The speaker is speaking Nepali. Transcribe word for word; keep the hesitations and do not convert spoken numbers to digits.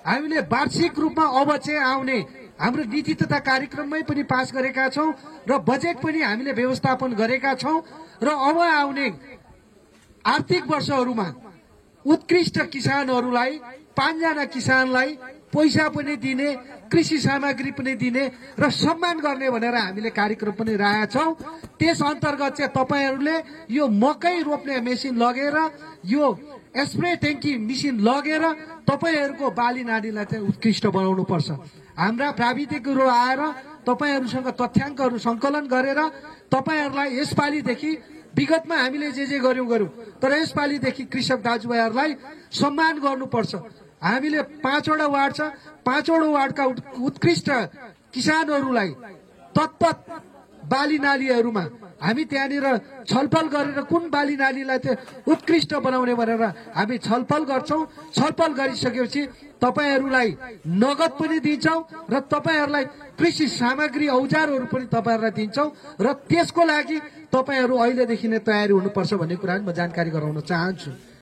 हामीले वार्षिक रूपमा अब चाहिँ आउने हाम्रो नीति तथा कार्यक्रममै पनि पास गरेका छौं र बजेट पनि हामीले व्यवस्थापन गरेका छौं र अब आउने आर्थिक वर्षहरूमा उत्कृष्ट किसानहरूलाई पाँचजना किसानलाई पैसा पनि दिने कृषि सामग्री पनि दिने र सम्मान गर्ने भनेर हामीले कार्यक्रम पनि राखेका छौं। त्यस अन्तर्गत चाहिँ तपाईहरूले यो मकै रोप्ने मेसिन लगेर यो स्प्रे ट्याङ्की मेसिन लगेर तपाईहरूको बाली नालीलाई चाहिँ उत्कृष्ट बनाउनु पर्छ। हाम्रा प्राविधिकहरू आएर तपाईहरूसँग तथ्याङ्कहरू संकलन गरेर तपाईहरूलाई यसपालिदेखि विगतमा हामीले जे जे गर्यौं गर्यौं तर यसपालिदेखि कृषक दाजुभाइहरूलाई सम्मान गर्नुपर्छ। हामीले पाँचवटा वार्ड छ, पाँचवटा वार्डका उत्कृष्ट किसानहरूलाई तत्त बाली नालीहरूमा हामी त्यहाँनिर छलफल गरेर कुन बाली नालीलाई चाहिँ उत्कृष्ट बनाउने भनेर हामी छलफल गर्छौं। छलफल गरिसकेपछि तपाईहरूलाई नगद पनि दिन्छौं र तपाईहरूलाई कृषि सामग्री औजारहरू पनि तपाईहरूलाई दिन्छौं र त्यसको लागि तपाईहरू अहिलेदेखि नै तयारी हुनुपर्छ भन्ने कुरा म जानकारी गराउन चाहन्छु।